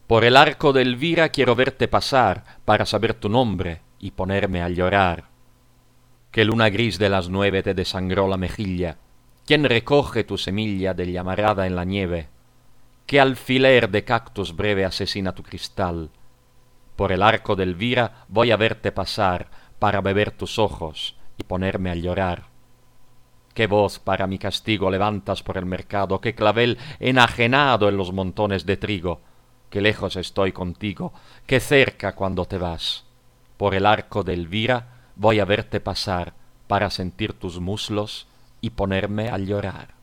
Por el arco de Elvira quiero verte pasar para saber tu nombre y ponerme a llorar. ¿Qué luna gris de las 9 te desangró la mejilla? ¿Quién recoge tu semilla de llamarada en la nieve? ¿Qué alfiler de cactus breve asesina tu cristal? Por el arco de Elvira voy a verte pasar para beber tus ojos y ponerme a llorar. ¿Qué voz para mi castigo levantas por el mercado? ¿Qué clavel enajenado en los montones de trigo? Qué lejos estoy contigo, qué cerca cuando te vas. Por el arco de Elvira voy a verte pasar para sentir tus muslos y ponerme a llorar.